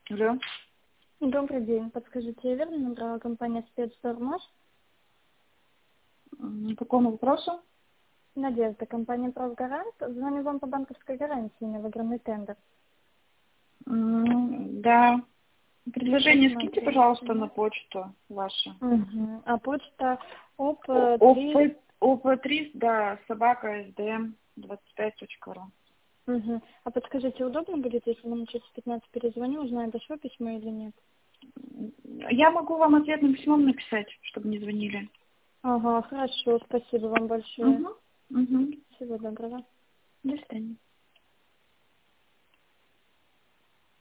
Алло. Добрый день. Подскажите, я верно набрала компания «Спецтормоз»? По какому вопросу? Надежда, компания «Правгарант». Звоню вам по банковской гарантии на выигранный тендер. Да. Предложение скиньте, Посмотрите. пожалуйста, на почту вашу. Угу. А почта ОП3. ОП3, да, собака СДМ 25.ру. Угу. А подскажите, удобно будет, если вам через 15 перезвоню, узнаю, дошло письмо или нет? Я могу вам ответным письмом написать, чтобы не звонили. Ага, хорошо. Спасибо вам большое. Угу. Угу. Всего доброго. До свидания.